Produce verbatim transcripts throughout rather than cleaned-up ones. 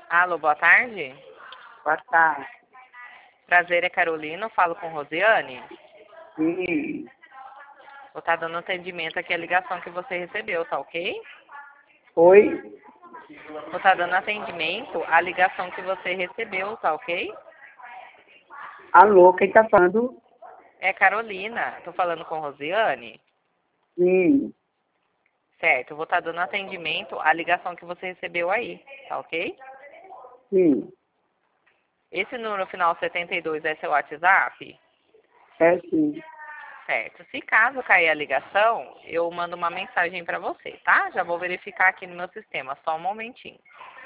Alô, boa tarde. Boa tarde. Prazer, é Carolina. Eu falo com Rosiane. Sim. Vou estar dando atendimento aqui à ligação que você recebeu, tá ok? Oi? Vou estar dando atendimento à ligação que você recebeu, tá ok? Alô, quem tá falando? É Carolina. Tô falando com Rosiane. Sim. Certo, eu vou estar dando atendimento à ligação que você recebeu aí, tá ok? Sim. Esse número final setenta e dois é seu WhatsApp? É sim. Certo. Se caso cair a ligação, eu mando uma mensagem para você, tá? Já vou verificar aqui no meu sistema, só um momentinho.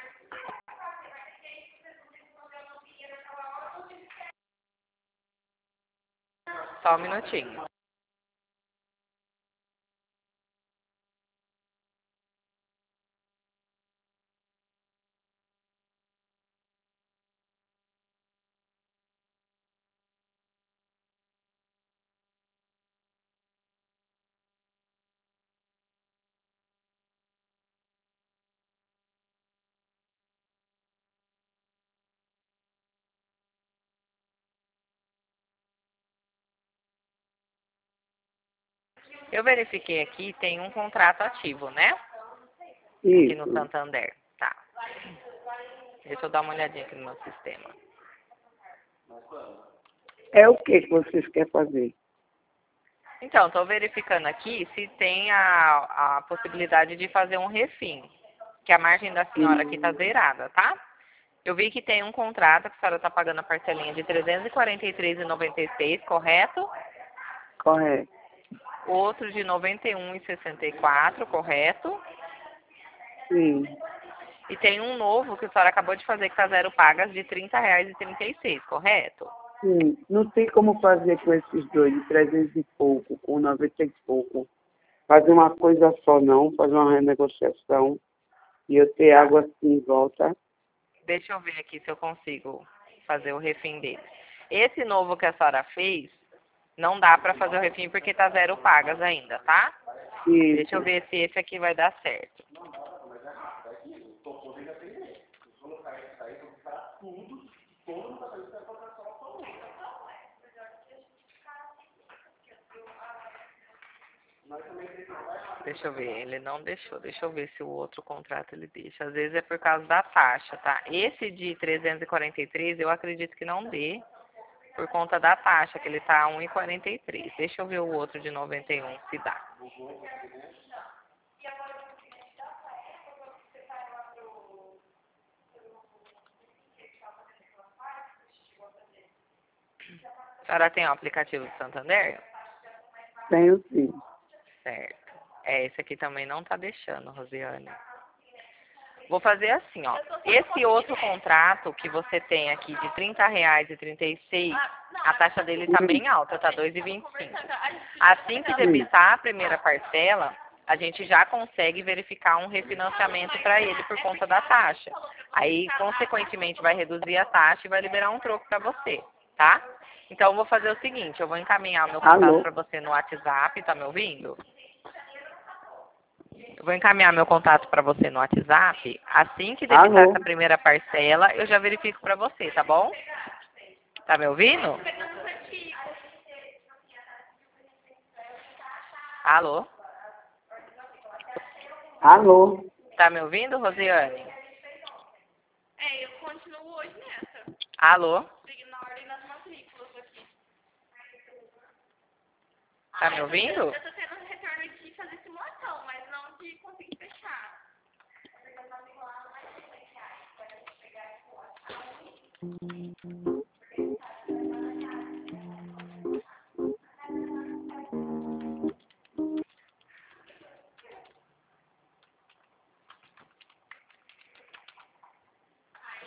Só um minutinho. Eu verifiquei aqui, tem um contrato ativo, né? Aqui no Isso. Santander. Tá. Deixa eu dar uma olhadinha aqui no meu sistema. É o que que vocês querem fazer? Então, estou verificando aqui se tem a, a possibilidade de fazer um refim. Que a margem da senhora aqui está zerada, tá? Eu vi que tem um contrato que a senhora está pagando a parcelinha de trezentos e quarenta e três reais e noventa e seis centavos, correto? Correto. Outro de noventa e um reais e sessenta e quatro centavos, correto? Sim. E tem um novo que a senhora acabou de fazer que está zero pagas de trinta reais e trinta e seis centavos, correto? Sim. Não tem como fazer com esses dois, de trezentos e pouco, com noventa e pouco. Fazer uma coisa só não, fazer uma renegociação e eu ter Tá. água assim em volta. Deixa eu ver aqui se eu consigo fazer o refim dele. Esse novo que a senhora fez, não dá para fazer o refim porque está zero pagas ainda, tá? Deixa eu Isso. ver se esse aqui vai dar certo. Deixa eu ver, ele não deixou. Deixa eu ver se o outro contrato ele deixa. Às vezes é por causa da taxa, tá? Esse de trezentos e quarenta e três eu acredito que não dê por conta da taxa, que ele tá a um real e quarenta e três. Deixa eu ver o outro de noventa e um se dá. A senhora tem o aplicativo do Santander? Tenho sim. Certo. É, esse aqui também não tá deixando, Rosiane. Vou fazer assim, ó. Esse outro contrato que você tem aqui de trinta reais e trinta e seis, a taxa dele tá bem alta, tá dois reais e vinte e cinco centavos. Assim que debitar a primeira parcela, a gente já consegue verificar um refinanciamento para ele por conta da taxa. Aí, consequentemente, vai reduzir a taxa e vai liberar um troco para você, tá? Então, eu vou fazer o seguinte, eu vou encaminhar o meu contato Alô? para você no WhatsApp, tá me ouvindo? Eu vou encaminhar meu contato para você no WhatsApp. Assim que debitar Alô? essa primeira parcela, eu já verifico para você, tá bom? Tá me ouvindo? Alô? Alô? Tá me ouvindo, Rosiane? É, eu continuo hoje nessa. Alô? Sigo na ordem das matrículas aqui. Tá me Eu ouvindo? tô tendo retorno de fazer simulação, mas não de conseguir fechar. Hum.